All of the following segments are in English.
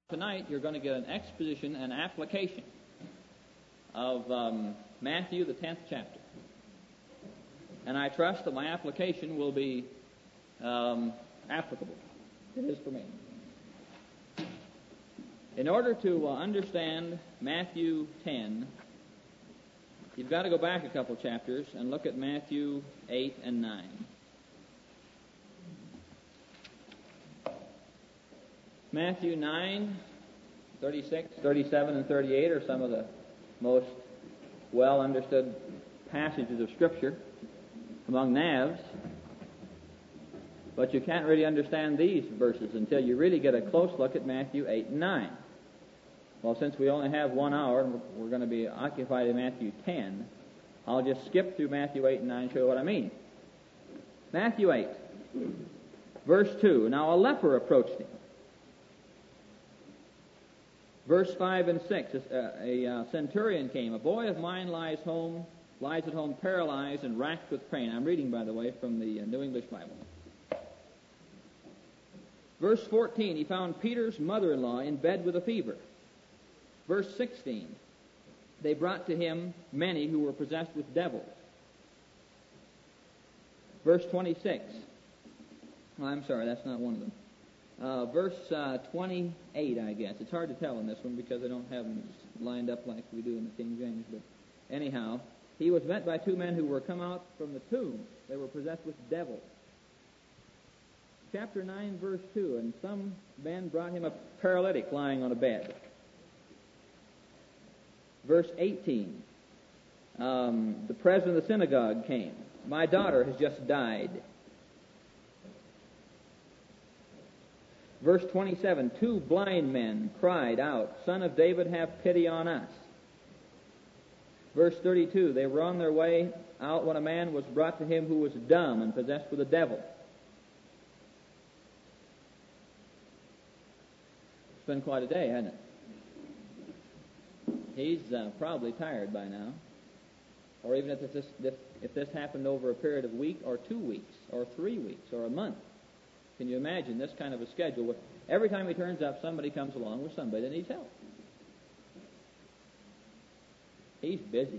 Tonight you're going to get an exposition and application of Matthew, the 10th chapter. And I trust that my application will be applicable. It is for me. In order to understand Matthew 10, you've got to go back a couple chapters and look at Matthew 8 and 9. Matthew 9, 36, 37, and 38 are some of the most well understood passages of Scripture among navs. But you can't really understand these verses until you really get a close look at Matthew 8 and 9. Well, since we only have 1 hour and we're going to be occupied in Matthew 10, I'll just skip through Matthew 8 and 9 and show you what I mean. Matthew 8, verse 2, Now a leper approached him. Verse 5 and 6, a centurion came. A boy of mine lies at home paralyzed and racked with pain. I'm reading, by the way, from the New English Bible. Verse 14, he found Peter's mother-in-law in bed with a fever. Verse 16, they brought to him many who were possessed with devils. Verse 26, I'm sorry, that's not one of them. Verse 28, I guess. It's hard to tell in this one because I don't have them lined up like we do in the King James. But anyhow, he was met by two men who were come out from the tomb. They were possessed with devils. Chapter 9, verse 2, and some men brought him a paralytic lying on a bed. Verse 18, the president of the synagogue came. My daughter has just died. Verse 27, two blind men cried out, Son of David, have pity on us. Verse 32, they were on their way out when a man was brought to him who was dumb and possessed with a devil. It's been quite a day, hasn't it? He's probably tired by now. Or even if this happened over a period of a week or 2 weeks or 3 weeks or a month. Can you imagine this kind of a schedule where every time he turns up, somebody comes along with somebody that needs help? He's busy.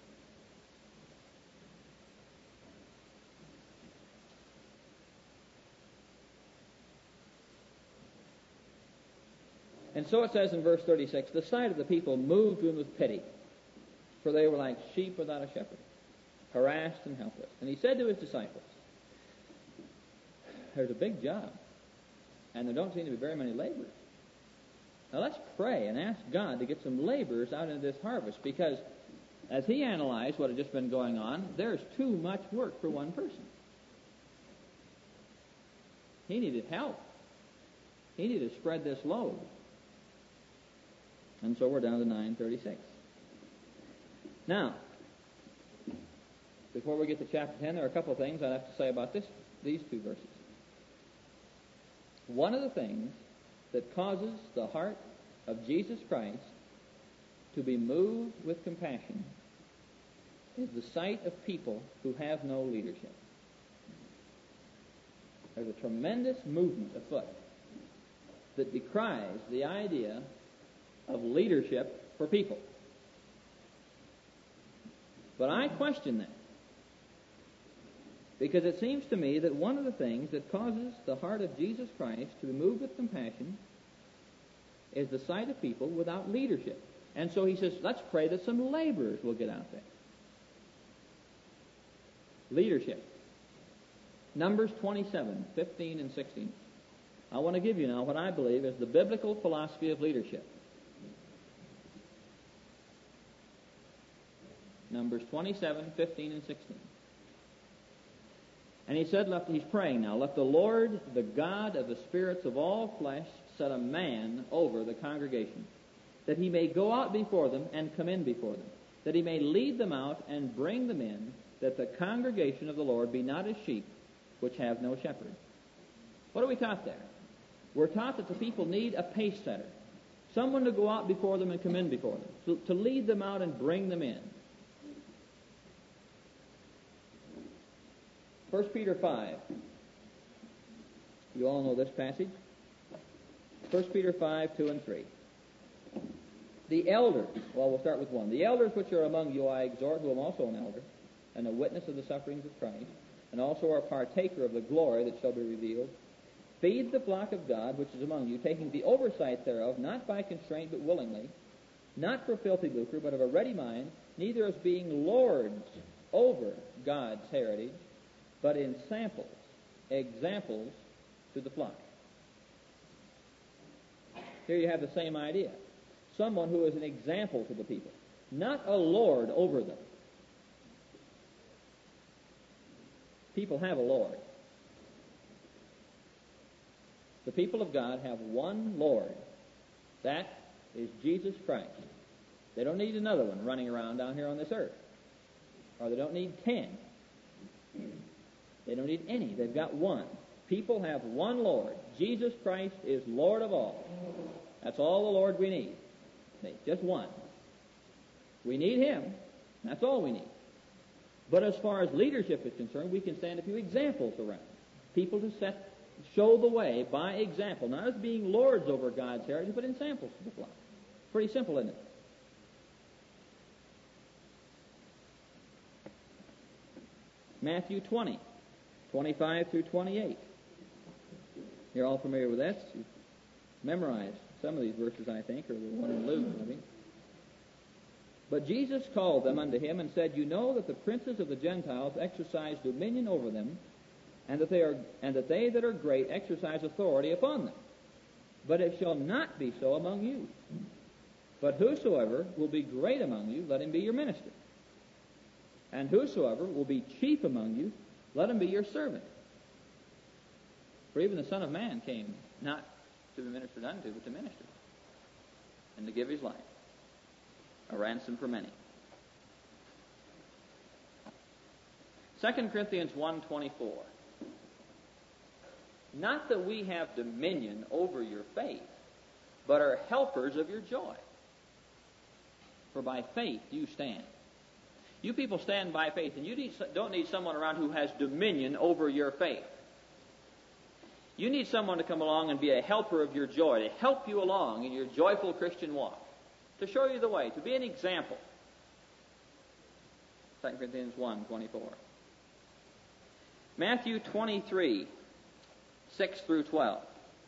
And so it says in verse 36, the sight of the people moved him with pity, for they were like sheep without a shepherd, harassed and helpless. And he said to his disciples, there's a big job, and there don't seem to be very many laborers. Now let's pray and ask God to get some laborers out into this harvest, because as he analyzed what had just been going on, there's too much work for one person. He needed help. He needed to spread this load. And so we're down to 9:36. Now, before we get to chapter 10, there are a couple of things I'd have to say about these two verses. One of the things that causes the heart of Jesus Christ to be moved with compassion is the sight of people who have no leadership. There's a tremendous movement afoot that decries the idea of leadership for people. But I question that. Because it seems to me that one of the things that causes the heart of Jesus Christ to be moved with compassion is the sight of people without leadership. And so he says, let's pray that some laborers will get out there. Leadership. Numbers 27, 15 and 16. I want to give you now what I believe is the biblical philosophy of leadership. Numbers 27, 15 and 16. And he said, he's praying now, let the Lord, the God of the spirits of all flesh, set a man over the congregation, that he may go out before them and come in before them, that he may lead them out and bring them in, that the congregation of the Lord be not as sheep which have no shepherd. What are we taught there? We're taught that the people need a pace setter, someone to go out before them and come in before them, to lead them out and bring them in. 1 Peter 5. You all know this passage. 1 Peter 5, 2 and 3. The elders, well, we'll start with 1. The elders which are among you I exhort, who am also an elder, and a witness of the sufferings of Christ, and also are partaker of the glory that shall be revealed. Feed the flock of God which is among you, taking the oversight thereof, not by constraint but willingly, not for filthy lucre, but of a ready mind, neither as being lords over God's heritage, but in samples, examples to the flock. Here you have the same idea. Someone who is an example to the people, not a lord over them. People have a lord. The people of God have one Lord. That is Jesus Christ. They don't need another one running around down here on this earth. Or they don't need 10. They don't need any. They've got one. People have one Lord. Jesus Christ is Lord of all. That's all the Lord we need. Just one. We need Him. That's all we need. But as far as leadership is concerned, we can stand a few examples around. People to show the way by example, not as being lords over God's heritage, but in samples to the flock. Pretty simple, isn't it? Matthew 20, 25 through 28. You're all familiar with that. You've memorized some of these verses, I think, or the one in Luke, maybe. But Jesus called them unto him and said, You know that the princes of the Gentiles exercise dominion over them, and that they that are great exercise authority upon them. But it shall not be so among you. But whosoever will be great among you, let him be your minister. And whosoever will be chief among you, let him be your servant. For even the Son of Man came not to be ministered unto, but to minister, and to give his life a ransom for many. 2 Corinthians 1:24. Not that we have dominion over your faith, but are helpers of your joy. For by faith you stand. You people stand by faith, and you don't need someone around who has dominion over your faith. You need someone to come along and be a helper of your joy, to help you along in your joyful Christian walk, to show you the way, to be an example. 2 Corinthians 1:24. Matthew 23, 6 through 12.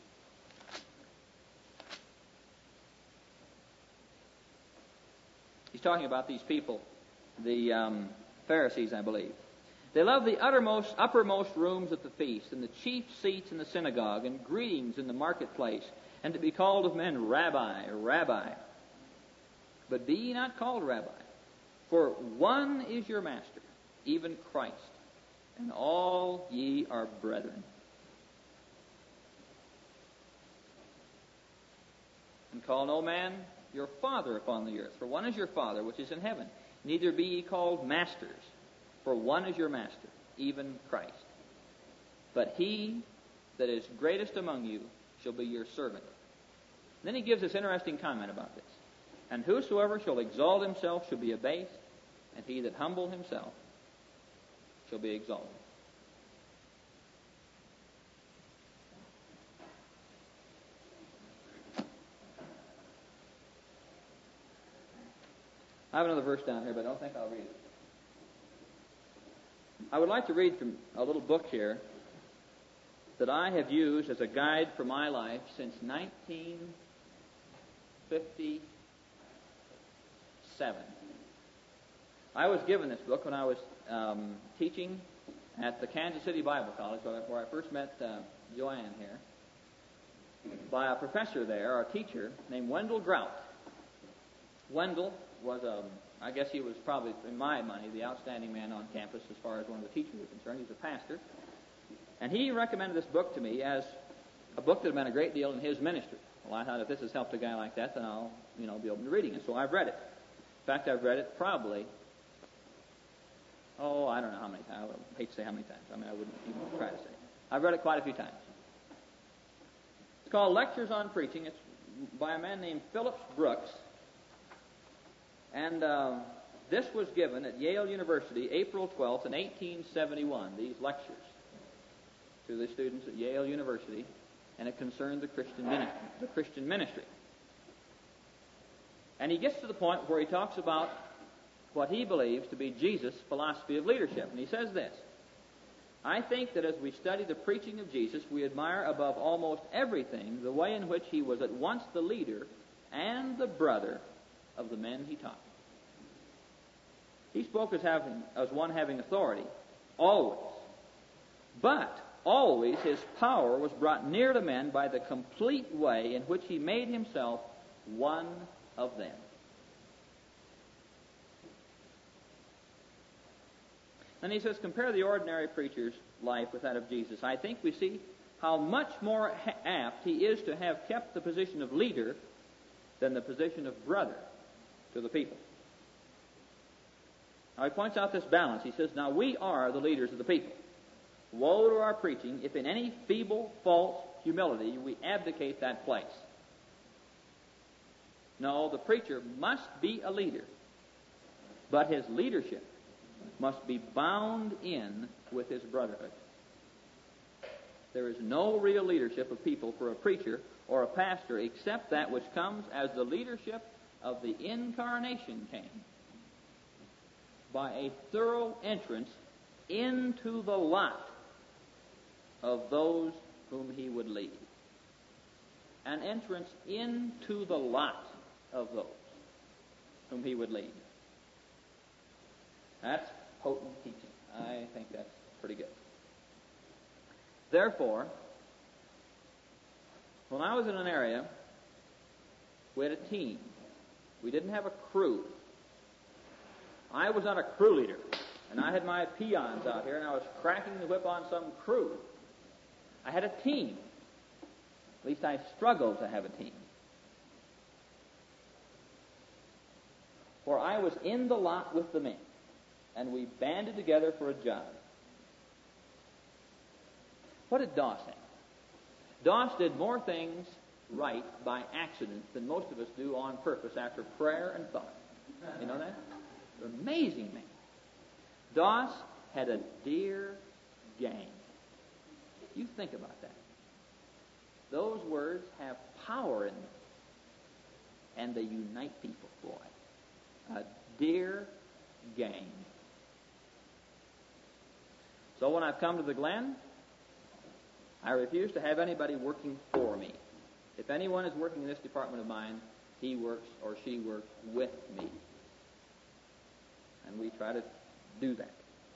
He's talking about these people, the Pharisees, I believe. They love the uppermost rooms at the feast, and the chief seats in the synagogue, and greetings in the marketplace, and to be called of men, Rabbi, Rabbi. But be ye not called Rabbi, for one is your master, even Christ, and all ye are brethren. And call no man your father upon the earth, for one is your Father which is in heaven. Neither be ye called masters, for one is your master, even Christ. But he that is greatest among you shall be your servant. Then he gives this interesting comment about this. And whosoever shall exalt himself shall be abased, and he that humble himself shall be exalted. I have another verse down here, but I don't think I'll read it. I would like to read from a little book here that I have used as a guide for my life since 1957. I was given this book when I was teaching at the Kansas City Bible College, where I first met Joanne here, by a professor there, our teacher, named Wendell Grout. Wendell was, I guess he was probably, in my money, the outstanding man on campus as far as one of the teachers was concerned. He was a pastor. And he recommended this book to me as a book that had meant a great deal in his ministry. Well, I thought if this has helped a guy like that, then I'll, be open to reading it. So I've read it. In fact, I've read it probably, I don't know how many times. I hate to say how many times. I wouldn't even try to say. I've read it quite a few times. It's called Lectures on Preaching. It's by a man named Phillips Brooks. And this was given at Yale University April 12th in 1871, these lectures to the students at Yale University and it concerned the Christian ministry. And he gets to the point where he talks about what he believes to be Jesus' philosophy of leadership. And he says this: I think that as we study the preaching of Jesus, we admire above almost everything the way in which he was at once the leader and the brother of the men he taught. He spoke as one having authority, always. But always his power was brought near to men by the complete way in which he made himself one of them. And he says, compare the ordinary preacher's life with that of Jesus. I think we see how much more apt he is to have kept the position of leader than the position of brother to the people. Now he points out this balance. He says, now we are the leaders of the people. Woe to our preaching if in any feeble, false humility we abdicate that place. No, the preacher must be a leader, but his leadership must be bound in with his brotherhood. There is no real leadership of people for a preacher or a pastor except that which comes as the leadership of the incarnation came, by a thorough entrance into the lot of those whom he would lead. An entrance into the lot of those whom he would lead. That's potent teaching. I think that's pretty good. Therefore, when I was in an area, we had a team. We didn't have a crew. I was not a crew leader, and I had my peons out here, and I was cracking the whip on some crew. I had a team. At least I struggled to have a team. For I was in the lot with the men, and we banded together for a job. What did Doss have? Doss did more things right by accident than most of us do on purpose after prayer and thought. You know that? Amazing man. Doss had a dear gang. You think about that. Those words have power in them. And they unite people, boy. A dear gang. So when I've come to the Glen, I refuse to have anybody working for me. If anyone is working in this department of mine, he works or she works with me. And we try to do that.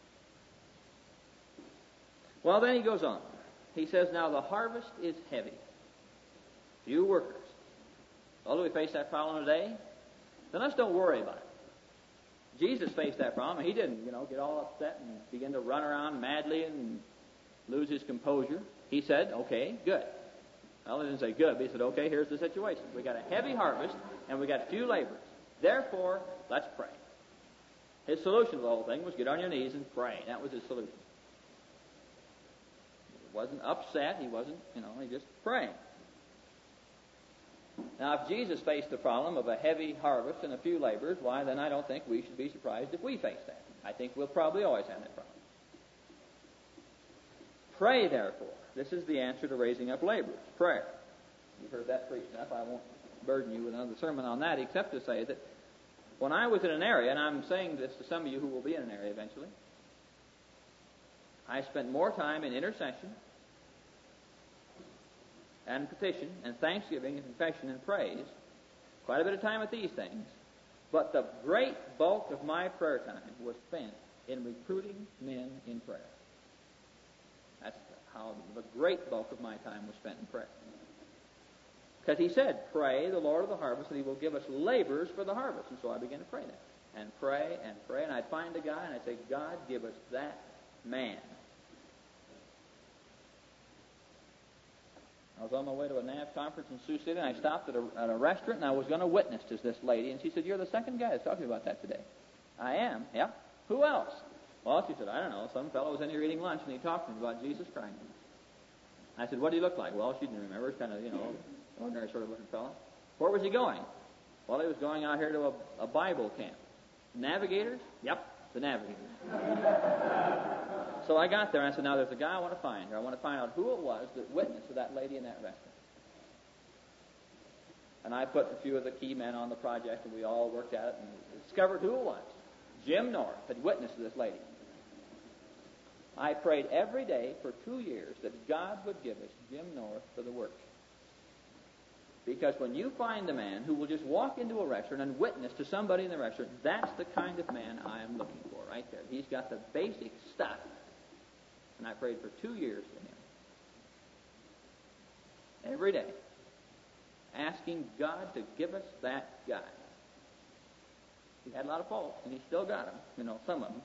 Well, then he goes on. He says, now the harvest is heavy. Few workers. Well, do we face that problem today? Then let's don't worry about it. Jesus faced that problem. He didn't, get all upset and begin to run around madly and lose his composure. He said, okay, good. Well, he didn't say good, but he said, okay, here's the situation. We got a heavy harvest, and we got few laborers. Therefore, let's pray. His solution to the whole thing was get on your knees and pray. That was his solution. He wasn't upset. He wasn't, he just praying. Now, if Jesus faced the problem of a heavy harvest and a few laborers, why, then I don't think we should be surprised if we face that. I think we'll probably always have that problem. Pray, therefore. This is the answer to raising up laborers. Prayer. You've heard that preached enough. I won't burden you with another sermon on that, except to say that when I was in an area, and I'm saying this to some of you who will be in an area eventually, I spent more time in intercession and petition and thanksgiving and confession and praise, quite a bit of time at these things, but the great bulk of my prayer time was spent in recruiting men in prayer. That's how the great bulk of my time was spent in prayer. Because he said, pray the Lord of the harvest, and he will give us laborers for the harvest. And so I began to pray that. And pray, and I'd find a guy, and I'd say, God, give us that man. I was on my way to a NAV conference in Sioux City, and I stopped at a restaurant, and I was going to witness to this lady. And she said, you're the second guy that's talking about that today. I am. Yeah. Who else? Well, she said, I don't know. Some fellow was in here eating lunch, and he talked to me about Jesus Christ. I said, what do you look like? Well, she didn't remember. It's kind of, ordinary sort of looking fellow. Where was he going? Well, he was going out here to a Bible camp. Navigators? Yep. the navigators. So I got there and I said, now there's a guy I want to find here. I want to find out who it was that witnessed to that lady in that restaurant. And I put a few of the key men on the project, and we all worked at it and discovered who it was. Jim North had witnessed to this lady. I prayed every day for 2 years that God would give us Jim North for the work. Because when you find a man who will just walk into a restaurant and witness to somebody in the restaurant, that's the kind of man I am looking for right there. He's got the basic stuff. And I prayed for 2 years for him. Every day. Asking God to give us that guy. He had a lot of faults, and he still got them, some of them.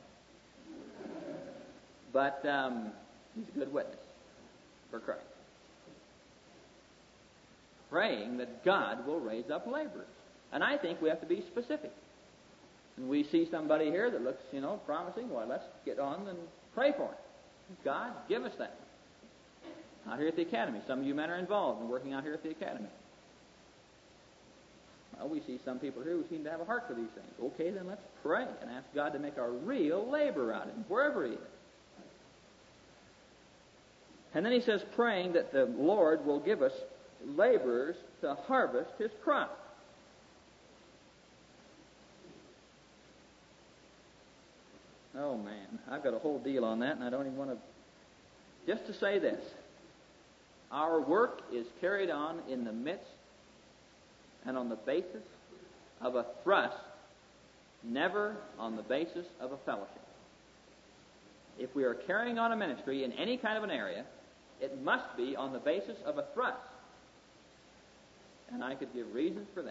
But he's a good witness for Christ. Praying that God will raise up laborers. And I think we have to be specific. And we see somebody here that looks, promising. Well, let's get on and pray for him. God, give us that. Out here at the academy. Some of you men are involved in working out here at the academy. Well, we see some people here who seem to have a heart for these things. Okay, then let's pray and ask God to make a real labor out of him, wherever he is. And then he says, praying that the Lord will give us laborers to harvest his crop. Oh, man, I've got a whole deal on that, and I don't even want to... Just to say this, our work is carried on in the midst and on the basis of a thrust, never on the basis of a fellowship. If we are carrying on a ministry in any kind of an area, it must be on the basis of a thrust. And I could give reasons for that.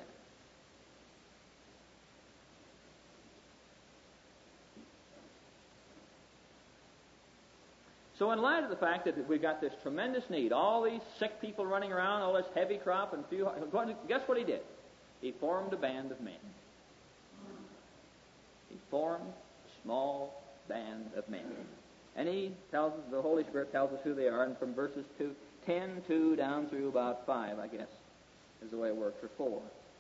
So in light of the fact that we've got this tremendous need, all these sick people running around, all this heavy crop, and guess what he did? He formed a band of men. He formed a small band of men. And he tells us, the Holy Spirit tells us who they are, and from verses 10 down through about 5, I guess, is the way it works, or 4.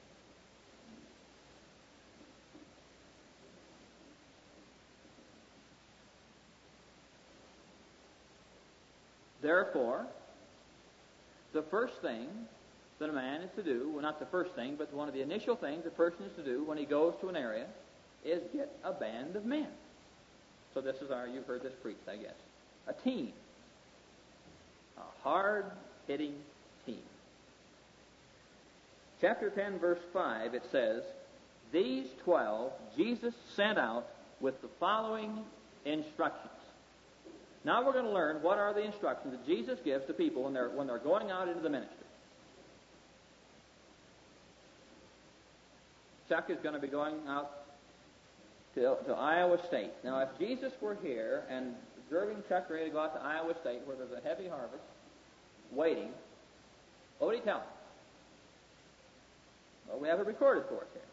Therefore, the first thing that a man is to do, well, not the first thing, but one of the initial things a person is to do when he goes to an area is get a band of men. So this is you've heard this preached, I guess. A team. A hard-hitting team. Chapter 10, verse 5, it says, these 12 Jesus sent out with the following instructions. Now we're going to learn what are the instructions that Jesus gives to people when they're going out into the ministry. Chuck is going to be going out to Iowa State. Now, if Jesus were here and observing Chuck ready to go out to Iowa State, where there's a heavy harvest, waiting, what would he tell him? Well, we have it recorded for us here.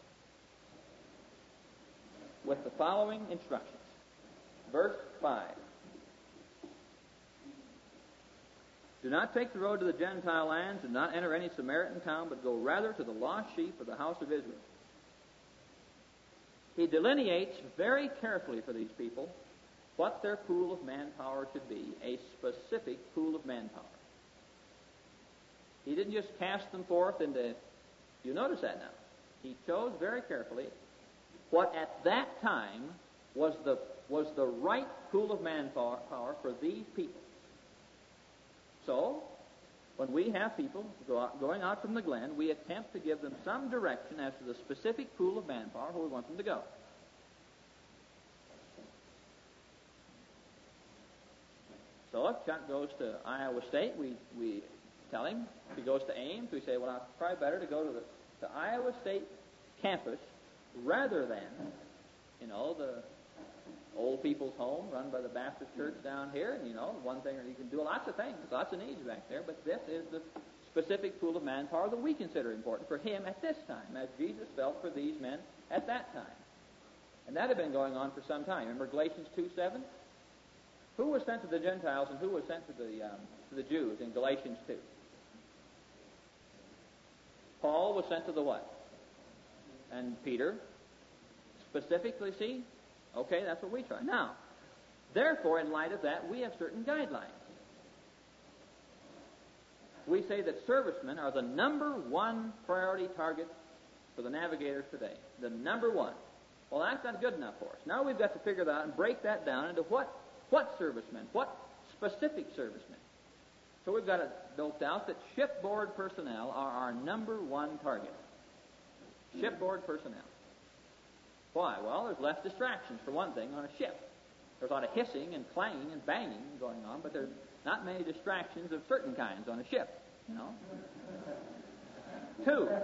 With the following instructions. Verse 5. Do not take the road to the Gentile lands, do not enter any Samaritan town, but go rather to the lost sheep of the house of Israel. He delineates very carefully for these people what their pool of manpower should be, a specific pool of manpower. He didn't just cast them forth into, you notice that now. He chose very carefully what at that time was the right pool of manpower for these people. So, when we have people going out from the glen, we attempt to give them some direction as to the specific pool of manpower where we want them to go. So if Chuck goes to Iowa State, we tell him. If he goes to Ames, we say, well, it's probably better to go to the Iowa State campus rather than, the old people's home run by the Baptist church down here. And, one thing, you can do lots of things, lots of needs back there, but this is the specific pool of manpower that we consider important for him at this time, as Jesus felt for these men at that time. And that had been going on for some time. Remember Galatians 2:7? Who was sent to the Gentiles and who was sent to the Jews in Galatians 2? Paul was sent to the what? And Peter, specifically, see, Okay, that's what we try. Now, therefore, in light of that, we have certain guidelines. We say that servicemen are the number one priority target for the navigators today. The number one. Well, that's not good enough for us. Now we've got to figure that out and break that down into what servicemen, what specific servicemen. So we've got it built out that shipboard personnel are our number one target. Shipboard personnel. Why? Well, there's less distractions, for one thing, on a ship. There's a lot of hissing and clanging and banging going on, but there's not many distractions of certain kinds on a ship, you know. 2,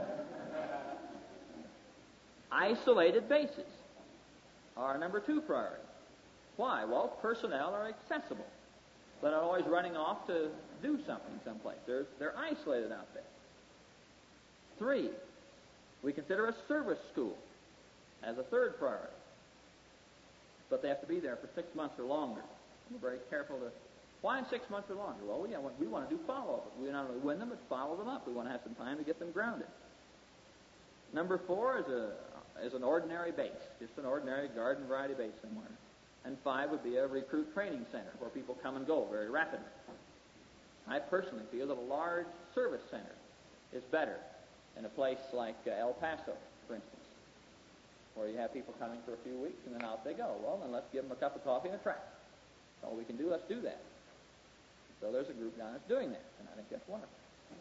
isolated bases are our number 2 priority. Why? Well, personnel are accessible. They're not always running off to do something someplace. They're isolated out there. 3, we consider a service school as a 3rd priority. But they have to be there for 6 months or longer. We're very careful to... Why 6 months or longer? Well, we want to do follow-up. We not only win them, but follow them up. We want to have some time to get them grounded. Number 4 is an ordinary base, just an ordinary garden variety base somewhere. And 5 would be a recruit training center where people come and go very rapidly. I personally feel that a large service center is better in a place like El Paso, for instance, where you have people coming for a few weeks and then out they go. Well, then let's give them a cup of coffee and a tract. That's all we can do. Let's do that. So there's a group down that's doing that, and I think that's wonderful.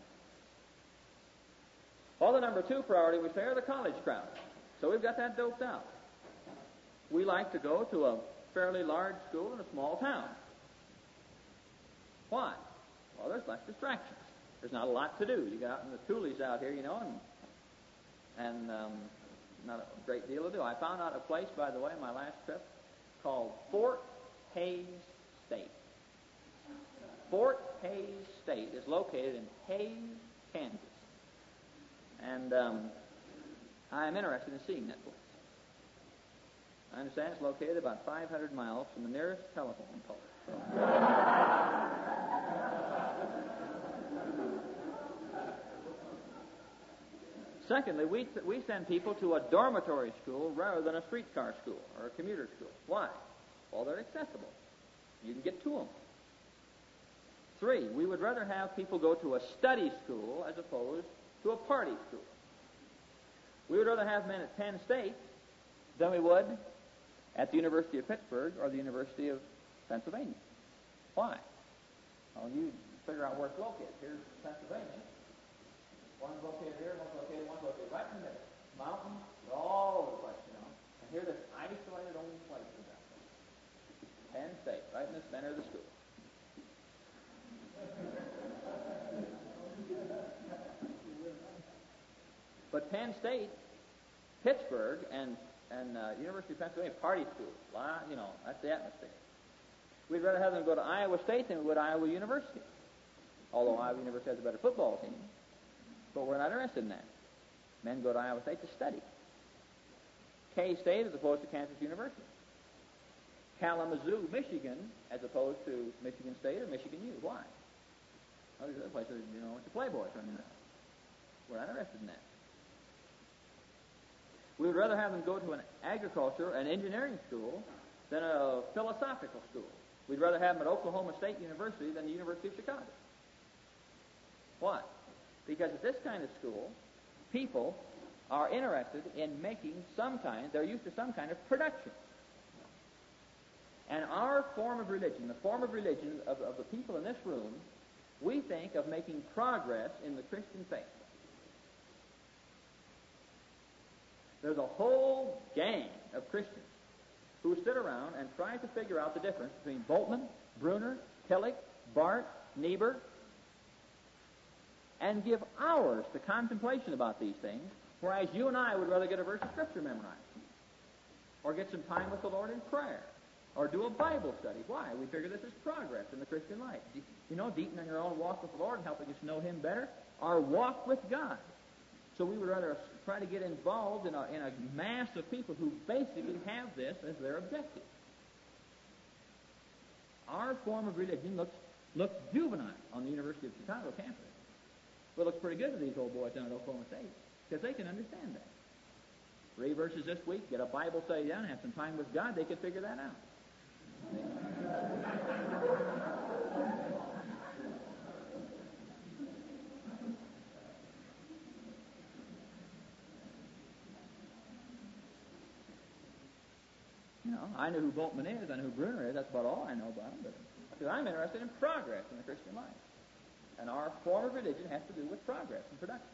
Well, the number 2 priority we say are the college crowd. So we've got that doped out. We like to go to a fairly large school in a small town. Why? Well, there's less distractions. There's not a lot to do. You got in the coolies out here, you know, and not a great deal to do. I found out a place, by the way, on my last trip called Fort Hays State. Fort Hays State is located in Hays, Kansas. And I'm interested in seeing that place. I understand it's located about 500 miles from the nearest telephone pole. Secondly, we send people to a dormitory school rather than a streetcar school or a commuter school. Why? Well, they're accessible. You can get to them. 3, we would rather have people go to a study school as opposed to a party school. We would rather have men at Penn State than we would at the University of Pittsburgh or the University of Pennsylvania. Why? Well, you figure out where it's located. Here's Pennsylvania. One's located here, one's located right in the middle. Mountains, all over the place, you know. And here this isolated old place is out there. Penn State, right in the center of the school. But Penn State, Pittsburgh, and University of Pennsylvania, party schools. You know, that's the atmosphere. We'd rather have them go to Iowa State than we would Iowa University. Although Iowa University has a better football team. But we're not interested in that. Men go to Iowa State to study. K-State as opposed to Kansas University. Kalamazoo, Michigan, as opposed to Michigan State or Michigan U. Why? Well, these other places, you know, it's a playboys running around. We're not interested in that. We would rather have them go to an agriculture and engineering school than a philosophical school. We'd rather have them at Oklahoma State University than the University of Chicago. Why? Because at this kind of school, people are interested in making they're used to some kind of production. And our form of religion, the form of religion of the people in this room, we think of making progress in the Christian faith. There's a whole gang of Christians who sit around and try to figure out the difference between Bultmann, Bruner, Tillich, Barth, Niebuhr, and give hours to contemplation about these things, whereas you and I would rather get a verse of Scripture memorized, or get some time with the Lord in prayer, or do a Bible study. Why? We figure this is progress in the Christian life. You know, deepening your own walk with the Lord and helping us know Him better, our walk with God. So we would rather try to get involved in a mass of people who basically have this as their objective. Our form of religion looks juvenile on the University of Chicago campus. But it looks pretty good to these old boys down at Oklahoma State, because they can understand that. 3 verses this week, get a Bible study down, have some time with God, they could figure that out. You know, I know who Bultmann is, I know who Bruner is, that's about all I know about him, but because I'm interested in progress in the Christian life. And our form of religion has to do with progress and production.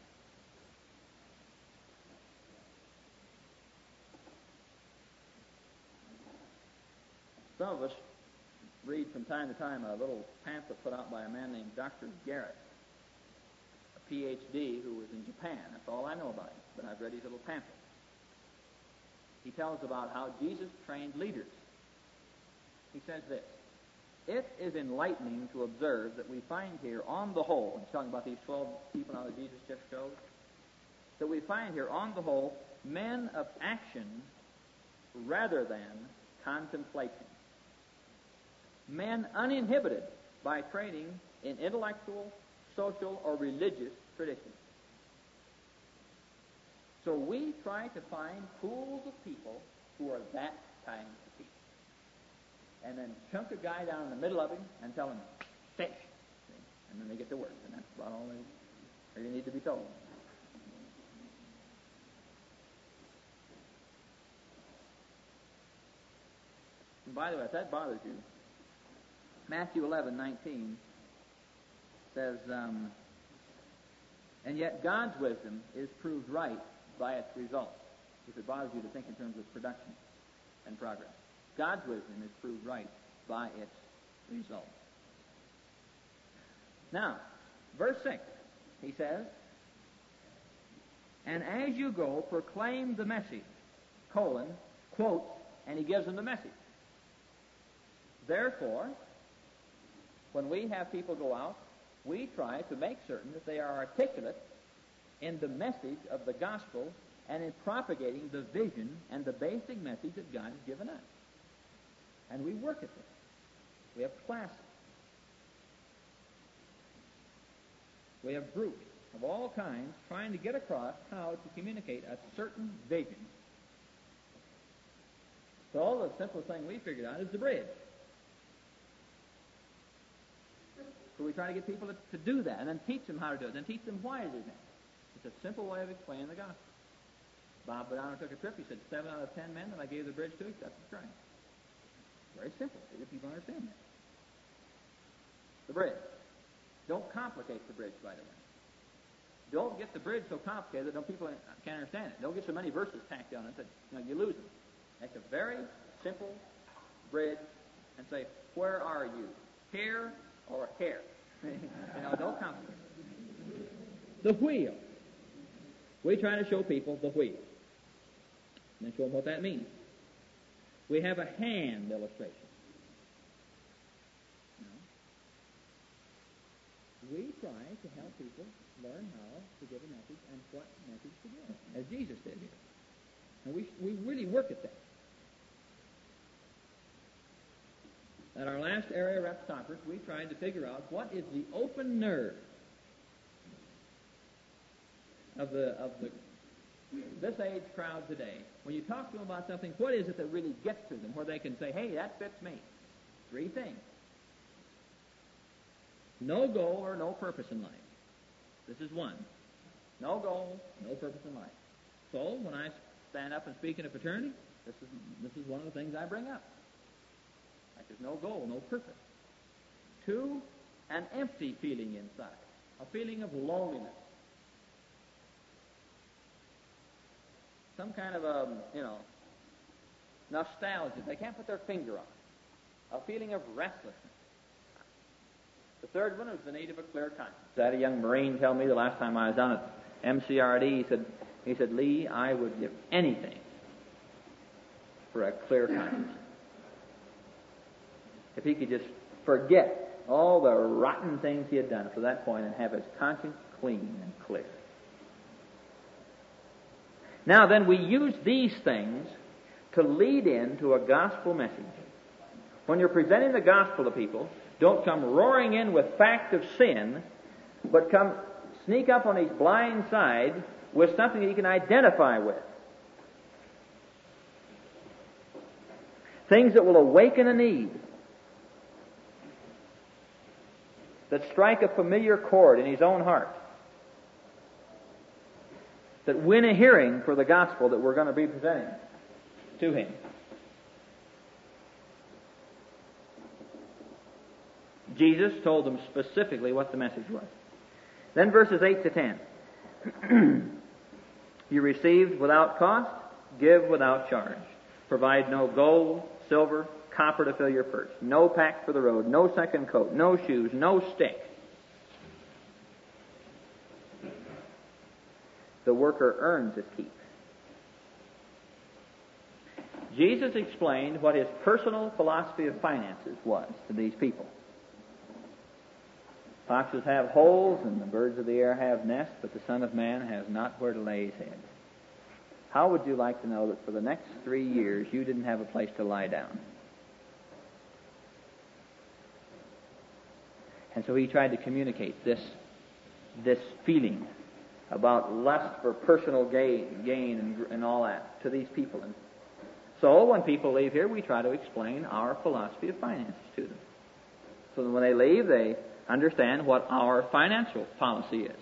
Some of us read from time to time a little pamphlet put out by a man named Dr. Garrett, a Ph.D. who was in Japan. That's all I know about him, but I've read his little pamphlet. He tells about how Jesus trained leaders. He says this: "It is enlightening to observe that we find here on the whole," he's talking about these 12 people now that Jesus just showed, "that we find here on the whole men of action rather than contemplation. Men uninhibited by training in intellectual, social, or religious traditions. So we try to find pools of people who are that kind of people. And then chunk a guy down in the middle of him and tell him, fish. And then they get to work. And that's about all they really need to be told. And by the way, if that bothers you, Matthew 11:19 says, and yet God's wisdom is proved right by its results. If it bothers you to think in terms of production and progress. God's wisdom is proved right by its results. Now, verse 6, he says, and as you go, proclaim the message, quotes, and he gives them the message. Therefore, when we have people go out, we try to make certain that they are articulate in the message of the gospel and in propagating the vision and the basic message that God has given us. And we work at this. We have classes. We have groups of all kinds trying to get across how to communicate a certain vision. So the simplest thing we figured out is the bridge. So we try to get people to do that and then teach them how to do it, then teach them why to do that. It's a simple way of explaining the gospel. Bob Badano took a trip. He said 7 out of 10 men that I gave the bridge to accepted Christ. Very simple. See if people understand that. The bridge. Don't complicate the bridge, by the way. Don't get the bridge so complicated that people can't understand it. Don't get so many verses tacked on it that you lose them. Make a very simple bridge and say, where are you? Here or here? Don't complicate it. The wheel. We try to show people the wheel. And then show them what that means. We have a hand illustration. We try to help people learn how to give a message and what message to give, as Jesus did here. And we really work at that. At our last area reps conference, we tried to figure out what is the open nerve of this age crowd today. When you talk to them about something, what is it that really gets to them where they can say, hey, that fits me? 3 things. No goal or no purpose in life. This is one. No goal, no purpose in life. So when I stand up and speak in a fraternity, this is one of the things I bring up. Like there's no goal, no purpose. 2, an empty feeling inside, a feeling of loneliness. Some kind of nostalgia they can't put their finger on. A feeling of restlessness. The 3rd one is the need of a clear conscience. I had a young Marine tell me the last time I was down at MCRD, he said, Lee, I would give anything for a clear conscience. If he could just forget all the rotten things he had done up to that point and have his conscience clean and clear. Now then, we use these things to lead into a gospel message. When you're presenting the gospel to people, don't come roaring in with fact of sin, but sneak up on his blind side with something that he can identify with. Things that will awaken a need, that strike a familiar chord in his own heart, that win a hearing for the gospel that we're going to be presenting to him. Jesus told them specifically what the message was. Then verses 8 to 10. You received without cost, give without charge. Provide no gold, silver, copper to fill your purse. No pack for the road, no second coat, no shoes, no stick. The worker earns his keep. Jesus explained what his personal philosophy of finances was to these people. Foxes have holes and the birds of the air have nests, but the Son of Man has not where to lay his head. How would you like to know that for the next 3 years you didn't have a place to lie down? And so he tried to communicate this feeling about lust for personal gain and all that to these people. And so when people leave here, we try to explain our philosophy of finances to them. So that when they leave, they understand what our financial policy is.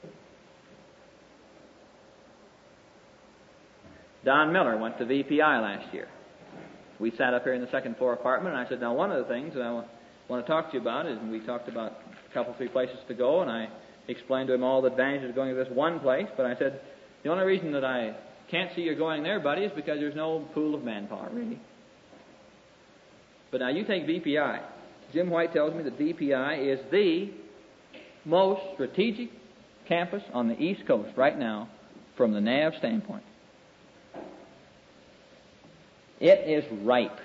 Don Miller went to VPI last year. We sat up here in the second floor apartment, and I said, now one of the things that I want to talk to you about is, and we talked about a couple, 3 places to go, and I explained to him all the advantages of going to this one place, but I said, the only reason that I can't see you going there, buddy, is because there's no pool of manpower, really. But now you take VPI. Jim White tells me that VPI is the most strategic campus on the East Coast right now from the NAV standpoint. It is ripe.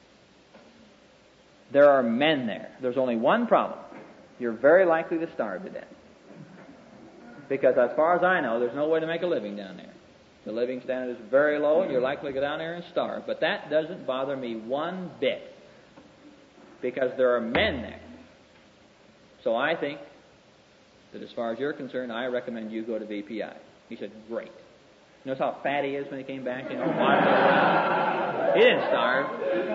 There are men there. There's only one problem. You're very likely to starve to death. Because as far as I know, there's no way to make a living down there. The living standard is very low, and you're likely to go down there and starve. But that doesn't bother me one bit, because there are men there. So I think that as far as you're concerned, I recommend you go to VPI. He said, great. Notice how fat he is when he came back? You know, he didn't starve.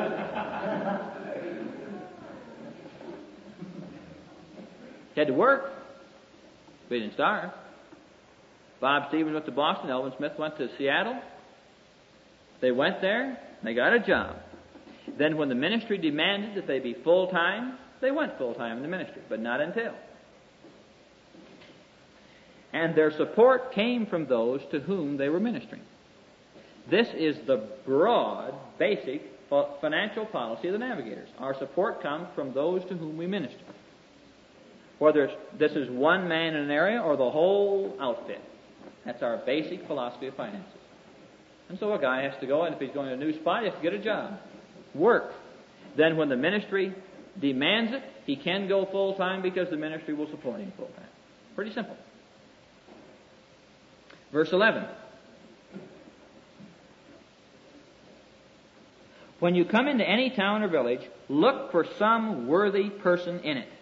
He had to work, but he didn't starve. Bob Stevens went to Boston. Elvin Smith went to Seattle. They went there, and they got a job. Then when the ministry demanded that they be full-time, they went full-time in the ministry, but not until. And their support came from those to whom they were ministering. This is the broad, basic financial policy of the Navigators. Our support comes from those to whom we minister. Whether this is one man in an area or the whole outfit. That's our basic philosophy of finances. And so a guy has to go, and if he's going to a new spot, he has to get a job. Work. Then when the ministry demands it, he can go full-time because the ministry will support him full-time. Pretty simple. Verse 11. When you come into any town or village, look for some worthy person in it.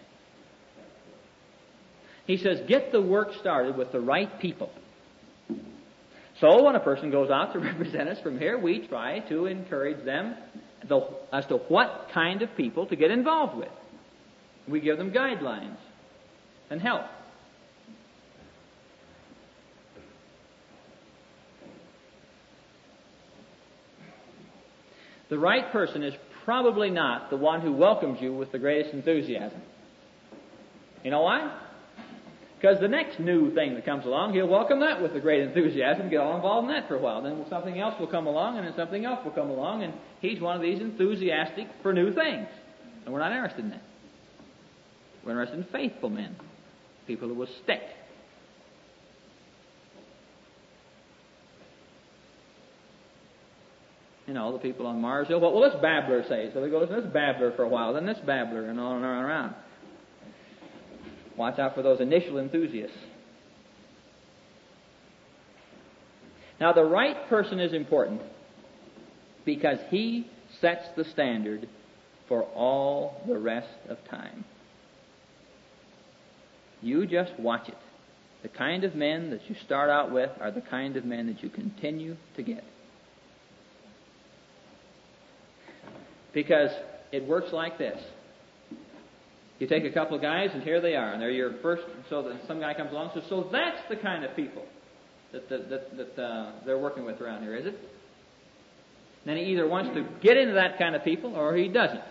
He says, get the work started with the right people. So when a person goes out to represent us from here, we try to encourage them as to what kind of people to get involved with. We give them guidelines and help. The right person is probably not the one who welcomes you with the greatest enthusiasm. You know why? Because the next new thing that comes along, he'll welcome that with a great enthusiasm, get all involved in that for a while. Then something else will come along, and then something else will come along, and he's one of these enthusiastic for new things. And we're not interested in that. We're interested in faithful men, people who will stick. You know, the people on Mars Hill, what will this babbler say? So they go listen to this babbler for a while, then this babbler, and on and on and around. Watch out for those initial enthusiasts. Now, the right person is important because he sets the standard for all the rest of time. You just watch it. The kind of men that you start out with are the kind of men that you continue to get. Because it works like this. You take a couple of guys, and here they are, and they're your first. So that some guy comes along and says, "So that's the kind of people that they're working with around here, is it?" Then he either wants to get into that kind of people, or he doesn't.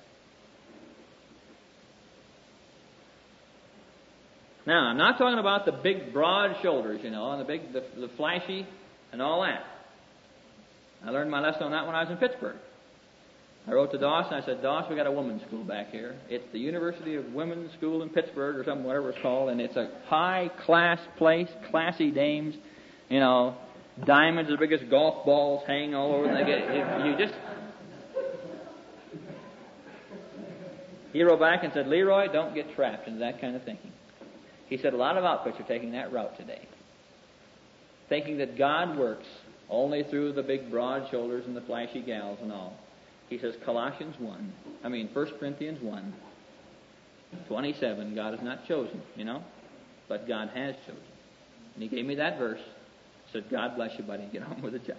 Now, I'm not talking about the big, broad shoulders, and the flashy, and all that. I learned my lesson on that when I was in Pittsburgh. I wrote to Doss, and I said, "Doss, we got a women's school back here. It's the University of Women's School in Pittsburgh, or something, whatever it's called, and it's a high-class place, classy dames, diamonds as big as golf balls hang all over. He wrote back and said, "Leroy, don't get trapped into that kind of thinking." He said, "A lot of outfits are taking that route today, thinking that God works only through the big, broad shoulders and the flashy gals and all." He says, 1 Corinthians 1:27, God has not chosen, but God has chosen. And he gave me that verse, said, "God bless you, buddy, get on with the job."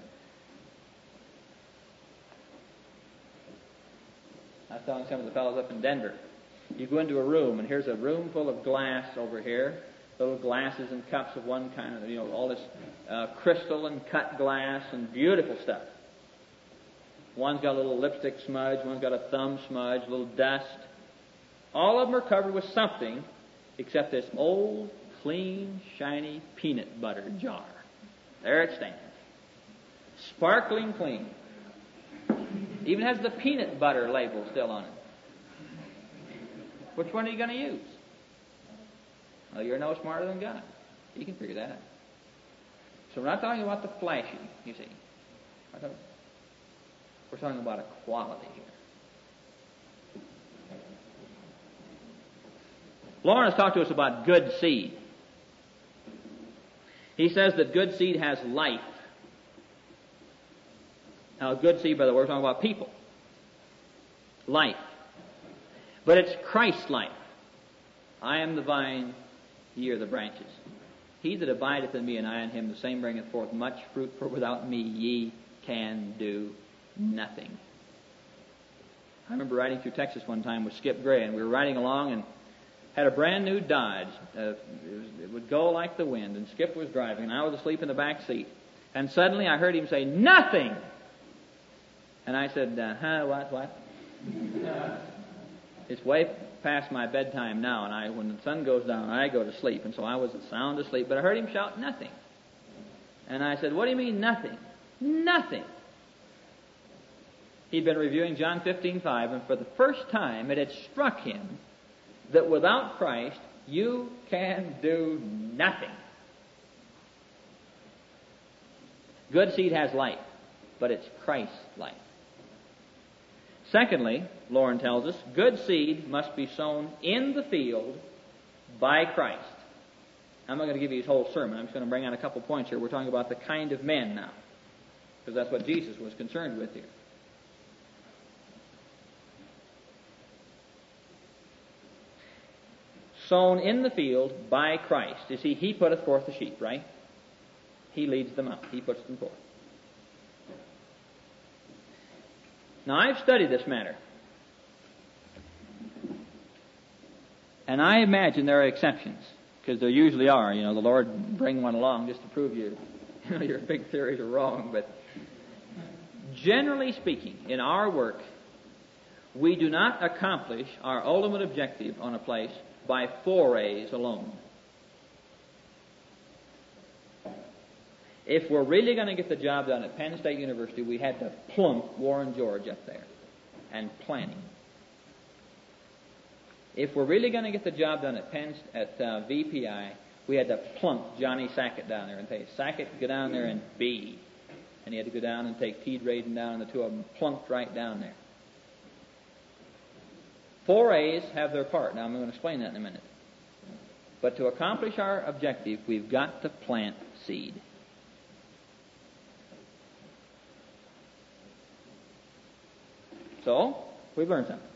I was telling some of the fellows up in Denver, you go into a room, and here's a room full of glass over here, little glasses and cups of one kind of, all this crystal and cut glass and beautiful stuff. One's got a little lipstick smudge, one's got a thumb smudge, a little dust. All of them are covered with something except this old, clean, shiny peanut butter jar. There it stands. Sparkling clean. Even has the peanut butter label still on it. Which one are you going to use? Well, you're no smarter than God. You can figure that out. So we're not talking about the flashy, you see. We're talking about a quality here. Lawrence talked to us about good seed. He says that good seed has life. Now, good seed, by the way, we're talking about people. Life. But it's Christ's life. I am the vine, ye are the branches. He that abideth in me, and I in him, the same bringeth forth much fruit, for without me ye can do nothing. I remember riding through Texas one time with Skip Gray, and we were riding along and had a brand new Dodge. It would go like the wind, and Skip was driving, and I was asleep in the back seat. And suddenly I heard him say, "Nothing!" And I said, what? It's way past my bedtime now, and when the sun goes down, I go to sleep, and so I was sound asleep, but I heard him shout, "Nothing!" And I said, "What do you mean, nothing?" "Nothing!" He'd been reviewing John 15:5, and for the first time it had struck him that without Christ, you can do nothing. Good seed has life, but it's Christ's life. Secondly, Lauren tells us, good seed must be sown in the field by Christ. I'm not going to give you his whole sermon. I'm just going to bring out a couple points here. We're talking about the kind of men now, because that's what Jesus was concerned with here. Sown in the field by Christ. You see, he putteth forth the sheep, right? He leads them out. He puts them forth. Now, I've studied this matter. And I imagine there are exceptions, because there usually are. The Lord bring one along just to prove your big theories are wrong. But generally speaking, in our work, we do not accomplish our ultimate objective on a place by forays alone. If we're really going to get the job done at Penn State University, we had to plump Warren George up there and plant him. If we're really going to get the job done at VPI, we had to plump Johnny Sackett down there and say, "Sackett, go down there and be." And he had to go down and take Pete Radin down, and the two of them plunked right down there. Forays have their part. Now, I'm going to explain that in a minute. But to accomplish our objective, we've got to plant seed. So, we've learned something.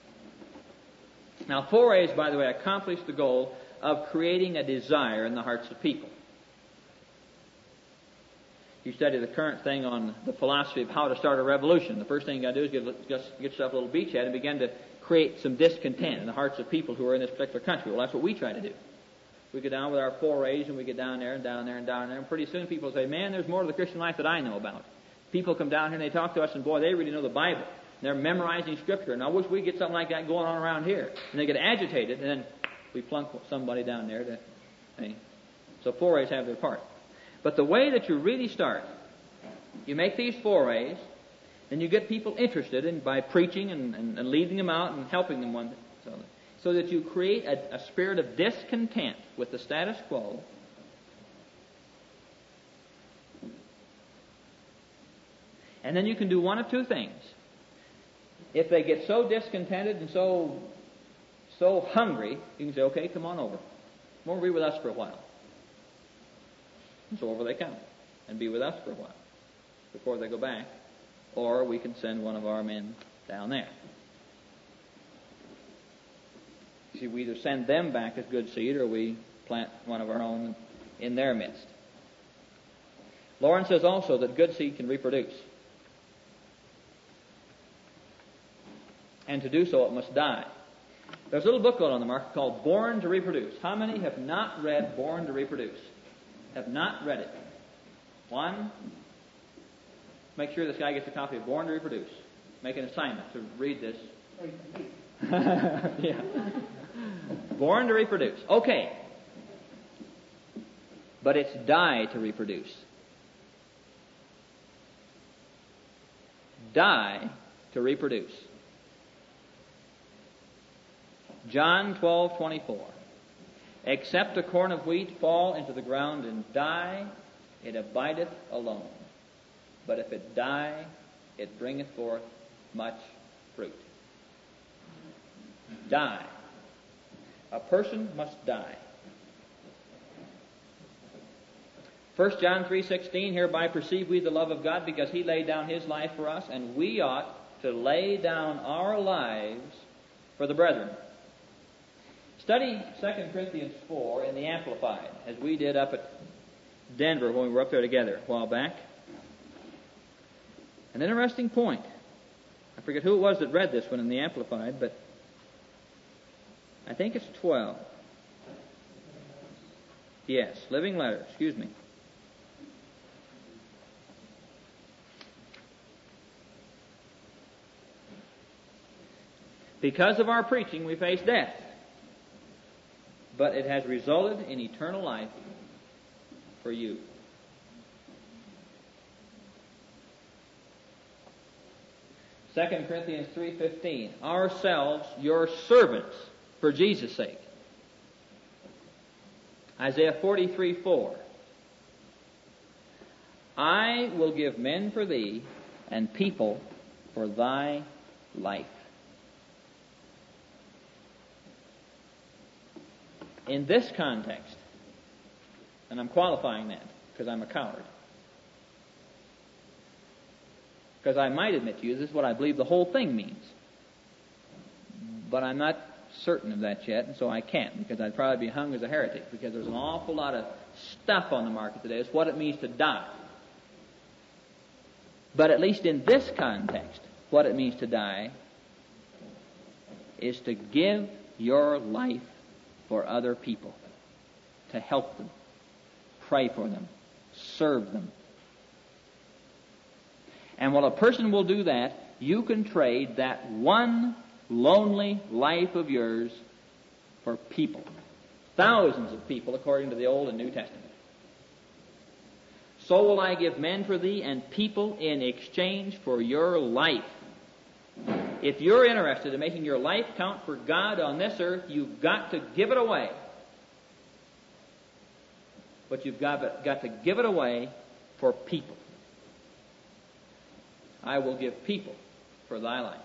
Now, forays, by the way, accomplish the goal of creating a desire in the hearts of people. you study the current thing on the philosophy of how to start a revolution, the first thing you got to do is get yourself a little beachhead and begin to create some discontent in the hearts of people who are in this particular country. Well, that's what we try to do. We go down with our forays, and we get down there and down there and down there, and pretty soon people say, man, there's more to the Christian life that I know about. People come down here and they talk to us, and boy, they really know the Bible. They're memorizing Scripture, and I wish we get something like that going on around here. And they get agitated, and then we plunk somebody down there. So forays have their part. But the way that you really start, you make these forays, and you get people interested in by preaching and leading them out and helping them so that you create a spirit of discontent with the status quo. And then you can do one of two things. If they get so discontented and so hungry, you can say, okay, come on over. Come over and be with us for a while. And so over they come and be with us for a while before they go back. Or we can send one of our men down there. See, we either send them back as good seed or we plant one of our own in their midst. Lawrence says also that good seed can reproduce. And to do so, it must die. There's a little booklet on the market called Born to Reproduce. How many have not read Born to Reproduce? Have not read it? One. Make sure this guy gets a copy of Born to Reproduce. Make an assignment to read this. Yeah. Born to Reproduce. Okay. But it's die to reproduce. Die to reproduce. John 12:24. Except a corn of wheat fall into the ground and die, it abideth alone. But if it die, it bringeth forth much fruit. Die. A person must die. 1 John 3:16, hereby perceive we the love of God, because He laid down His life for us, and we ought to lay down our lives for the brethren. Study 2 Corinthians 4 in the Amplified, as we did up at Denver when we were up there together a while back. An interesting point. I forget who it was that read this one in the Amplified, but I think it's 12. Yes, Living Letter, excuse me. Because of our preaching, we face death. But it has resulted in eternal life for you. Second Corinthians 3:15. Ourselves, your servants, for Jesus' sake. Isaiah 43:4. I will give men for thee, and people for thy life. In this context, and I'm qualifying that because I'm a coward, because I might admit to you this is what I believe the whole thing means, but I'm not certain of that yet, and so I can't, because I'd probably be hung as a heretic, because there's an awful lot of stuff on the market today. It's what it means to die. But at least in this context, what it means to die is to give your life for other people, to help them, pray for them, serve them. And while a person will do that, you can trade that one lonely life of yours for people. Thousands of people, according to the Old and New Testament. So will I give men for thee, and people in exchange for your life. If you're interested in making your life count for God on this earth, you've got to give it away. But you've got to give it away for people. I will give people for thy life.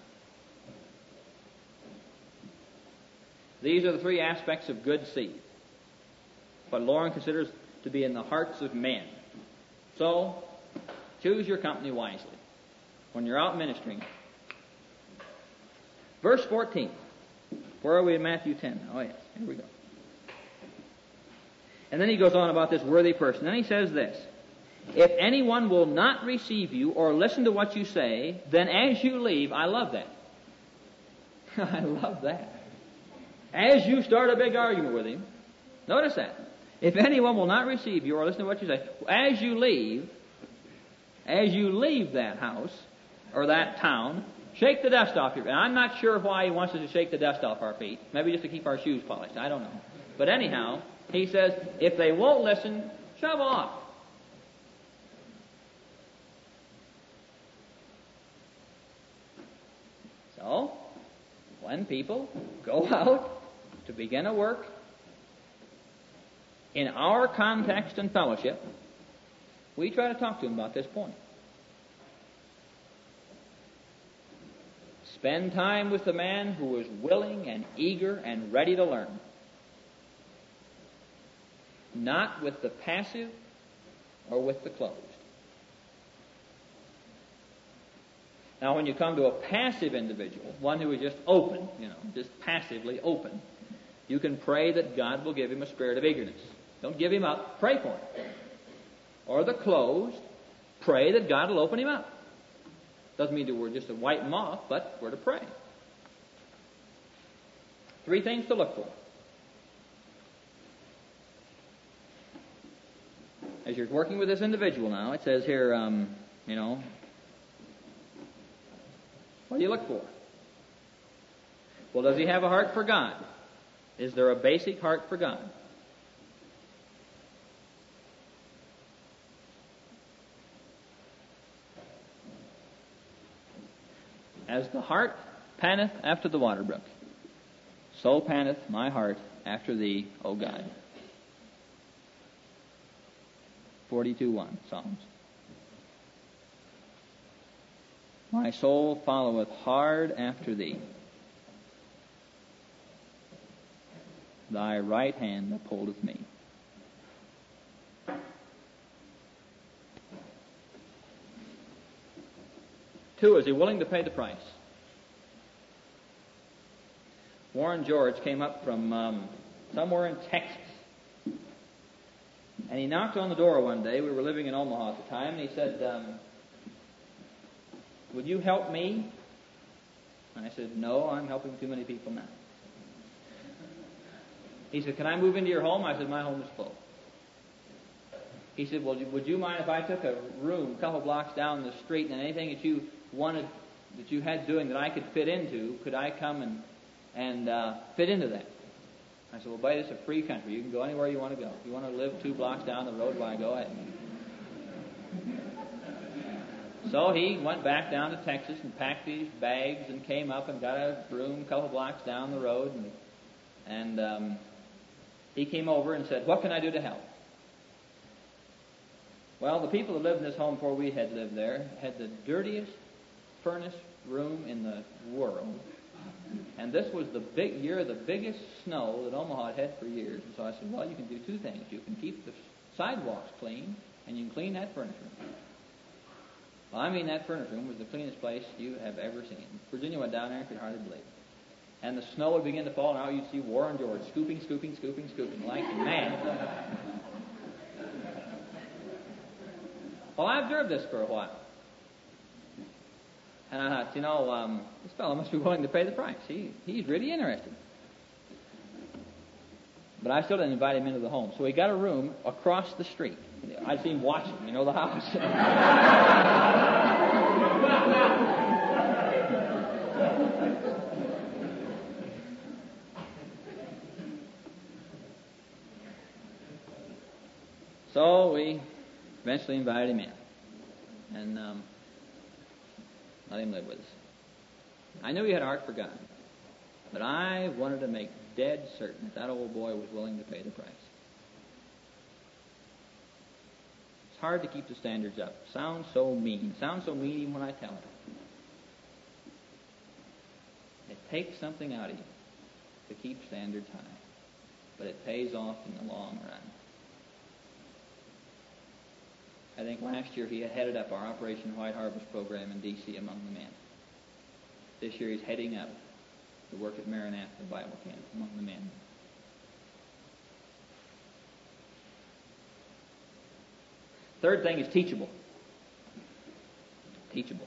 These are the three aspects of good seed. What Lauren considers to be in the hearts of men. So, choose your company wisely when you're out ministering. Verse 14. Where are we in Matthew 10? Oh, yes. Here we go. And then he goes on about this worthy person. Then he says this. If anyone will not receive you or listen to what you say, then as you leave, I love that. I love that. As you start a big argument with him, notice that. If anyone will not receive you or listen to what you say, as you leave that house or that town, shake the dust off your feet. And I'm not sure why he wants us to shake the dust off our feet. Maybe just to keep our shoes polished. I don't know. But anyhow, he says, if they won't listen, shove off. So, when people go out to begin a work, in our context and fellowship, we try to talk to them about this point. Spend time with the man who is willing and eager and ready to learn. Not with the passive or with the closed. Now, when you come to a passive individual, one who is just open, just passively open, you can pray that God will give him a spirit of eagerness. Don't give him up, pray for him. Or the closed, pray that God will open him up. Doesn't mean that we're just to wipe him off, but we're to pray. 3 things to look for. As you're working with this individual now, it says here, what do you look for? Well, does he have a heart for God? Is there a basic heart for God? As the hart panteth after the water brook, so panteth my heart after thee, O God. 42:1, Psalms. My soul followeth hard after thee. Thy right hand upholdeth me. Two, is he willing to pay the price? Warren George came up from somewhere in Texas. And he knocked on the door one day. We were living in Omaha at the time. And he said, would you help me? And I said, no, I'm helping too many people now. He said, can I move into your home? I said, my home is full. He said, well, would you mind if I took a room a couple blocks down the street and anything that you wanted, that you had doing that I could fit into, could I come and fit into that? I said, well, buddy, it's a free country. You can go anywhere you want to go. If you want to live 2 blocks down the road, why, go ahead. So he went back down to Texas and packed these bags and came up and got a room a couple blocks down the road. And he came over and said, what can I do to help? Well, the people that lived in this home before we had lived there had the dirtiest furnace room in the world. And this was the biggest snow that Omaha had for years. And so I said, well, you can do 2 things. You can keep the sidewalks clean, and you can clean that furnace room. Well, I mean, that furnace room was the cleanest place you have ever seen. Virginia went down there and could hardly believe it. And the snow would begin to fall, and now you'd see Warren George scooping, like mad. Well, I observed this for a while. And I thought, this fellow must be willing to pay the price. He's really interested. But I still didn't invite him into the home. So he got a room across the street. I'd see him watching, the house. So we eventually invited him in. And let him live with us. I knew he had a heart for God. But I wanted to make dead certain that old boy was willing to pay the price. It's hard to keep the standards up. Sounds so mean. Sounds so mean even when I tell it. It takes something out of you to keep standards high. But it pays off in the long run. I think last year he had headed up our Operation White Harvest program in D.C. among the men. This year he's heading up the work at Maranatha Bible Camp among the men. Third thing is teachable. Teachable.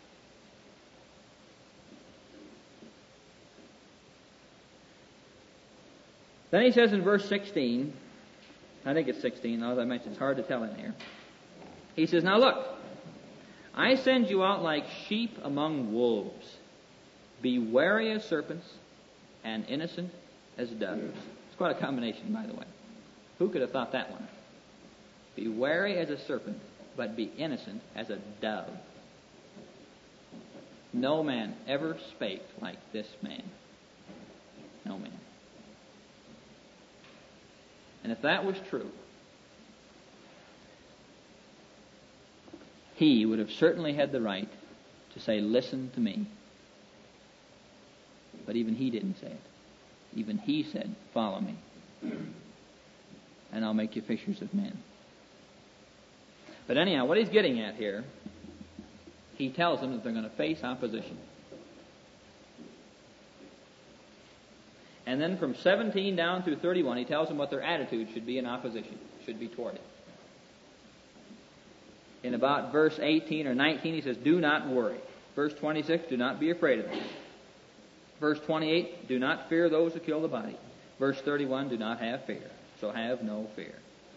Then he says in verse 16, I think it's 16, as I mentioned, it's hard to tell in here. He says, now look, I send you out like sheep among wolves. Be wary as serpents and innocent as doves. It's quite a combination, by the way. Who could have thought that one? Be wary as a serpent, but be innocent as a dove. No man ever spake like this man. No man. And if that was true, he would have certainly had the right to say, listen to me. But even he didn't say it. Even he said, follow me, and I'll make you fishers of men. But anyhow, what he's getting at here, he tells them that they're going to face opposition. And then from 17 down through 31, he tells them what their attitude should be in opposition, should be toward it. In about verse 18 or 19, he says, do not worry. Verse 26, do not be afraid of them. Verse 28, do not fear those who kill the body. Verse 31, do not have fear. So have no fear.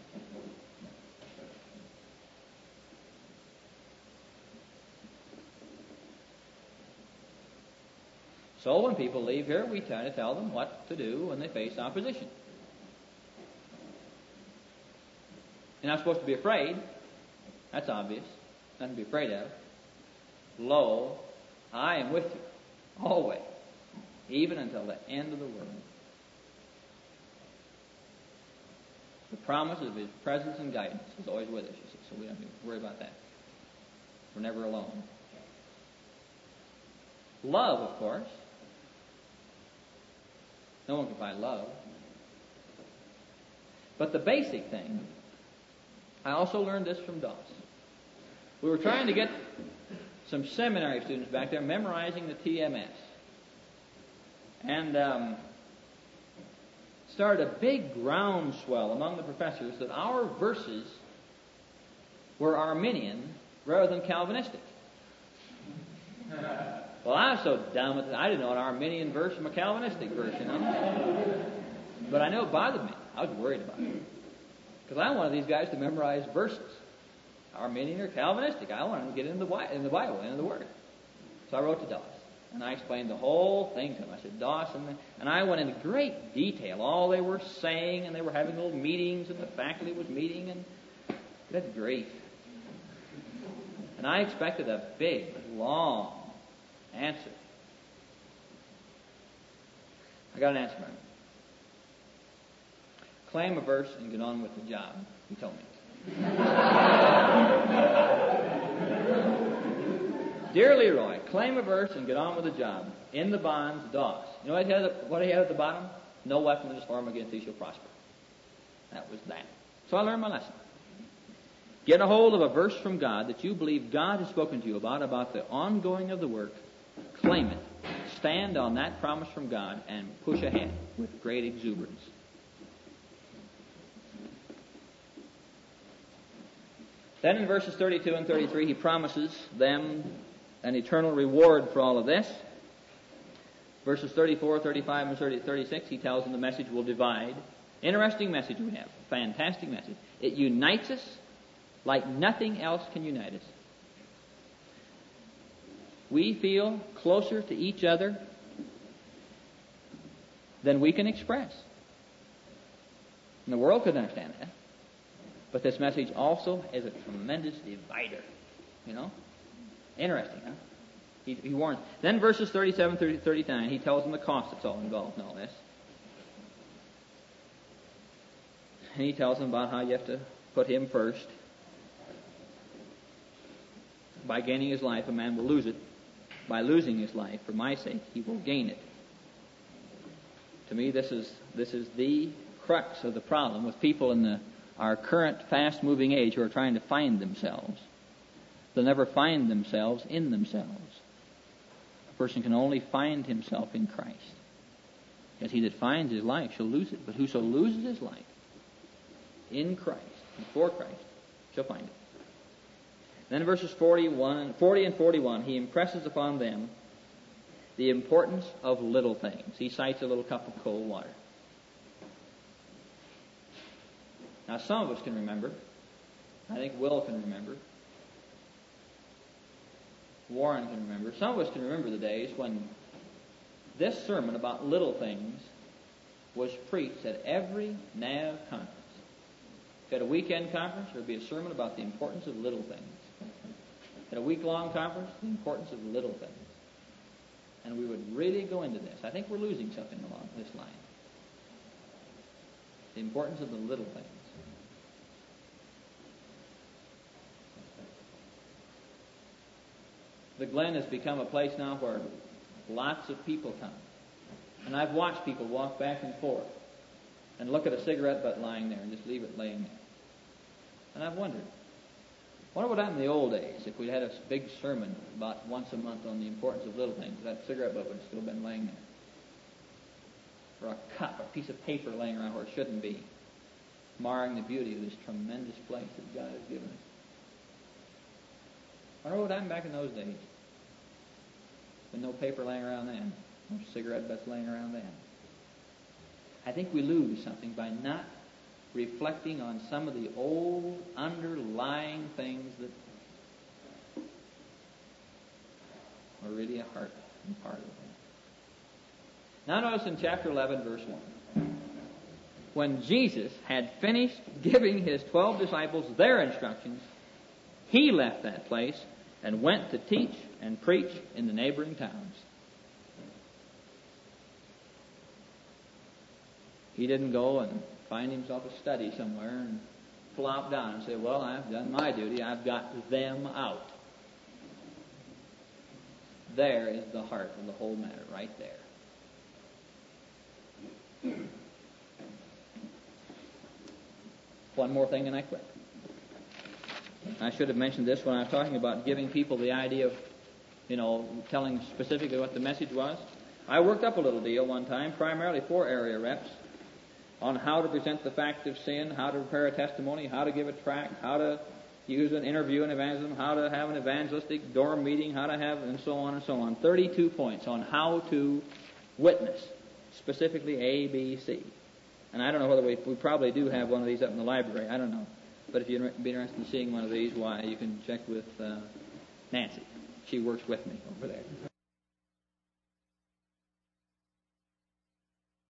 So when people leave here, we try to tell them what to do when they face opposition. You're not supposed to be afraid. That's obvious. Nothing to be afraid of. Lo, I am with you, always, even until the end of the world. The promise of His presence and guidance is always with us, you see, so we don't have to worry about that. We're never alone. Love, of course. No one can find love. But the basic thing, I also learned this from Doss. We were trying to get some seminary students back there memorizing the TMS. And started a big groundswell among the professors that our verses were Arminian rather than Calvinistic. Well, I was so dumb with it, I didn't know an Arminian verse from a Calvinistic verse, you know. But I know it bothered me. I was worried about it. Because I wanted these guys to memorize verses. Arminian or Calvinistic. I wanted them to get into the Bible, into the Word. So I wrote to Doss. And I explained the whole thing to him. I said, Doss, and I went into great detail. All they were saying, and they were having little meetings, and the faculty was meeting, and good grief. And I expected a big, long answer. I got an answer from him. Claim a verse and get on with the job, he told me. Dear Leroy, claim a verse and get on with the job. In the bonds, Doss. You know what he had at the bottom? No weapon that is formed against thee shall prosper. That was that. So I learned my lesson. Get a hold of a verse from God that you believe God has spoken to you about the ongoing of the work. Claim it. Stand on that promise from God and push ahead with great exuberance. Then in verses 32 and 33, he promises them an eternal reward for all of this. Verses 34, 35, and 36, he tells them the message will divide. Interesting message we have. Fantastic message. It unites us like nothing else can unite us. We feel closer to each other than we can express. And the world couldn't understand that. But this message also is a tremendous divider. You know? Interesting, huh? He warns. Then verses 37 through 39, he tells them the cost that's all involved in all this. And he tells them about how you have to put him first. By gaining his life, a man will lose it. By losing his life, for my sake, he will gain it. To me, this is the crux of the problem with people in our current fast-moving age who are trying to find themselves. They'll never find themselves in themselves. A person can only find himself in Christ. Because he that finds his life shall lose it. But whoso loses his life in Christ, and for Christ, shall find it. Then verses 40 and 41, he impresses upon them the importance of little things. He cites a little cup of cold water. Now, some of us can remember. I think Will can remember. Warren can remember. Some of us can remember the days when this sermon about little things was preached at every NAV conference. If you had a weekend conference, there would be a sermon about the importance of little things. At a week-long conference, the importance of little things. And we would really go into this. I think we're losing something along this line. The importance of the little things. The Glen has become a place now where lots of people come. And I've watched people walk back and forth and look at a cigarette butt lying there and just leave it laying there. And I've wondered, what would happen in the old days if we had a big sermon about once a month on the importance of little things? That cigarette butt would have still been laying there. Or a cup, a piece of paper laying around where it shouldn't be, marring the beauty of this tremendous place that God has given us. I wonder what happened back in those days. With no paper laying around then. No cigarette butts laying around then. I think we lose something by not reflecting on some of the old underlying things that are really a heart and part of it. Now notice in chapter 11, verse 1. When Jesus had finished giving his 12 disciples their instructions, he left that place and went to teach and preach in the neighboring towns. He didn't go and find himself a study somewhere and flop down and say, well, I've done my duty. I've got them out. There is the heart of the whole matter, right there. One more thing and I quit. I should have mentioned this when I was talking about giving people the idea of, telling specifically what the message was. I worked up a little deal one time, primarily for area reps, on how to present the fact of sin, how to prepare a testimony, how to give a tract, how to use an interview in evangelism, how to have an evangelistic dorm meeting, how to have, and so on and so on. 32 points on how to witness, specifically A, B, C. And I don't know whether we probably do have one of these up in the library. I don't know. But if you'd be interested in seeing one of these, why, you can check with Nancy. She works with me over there.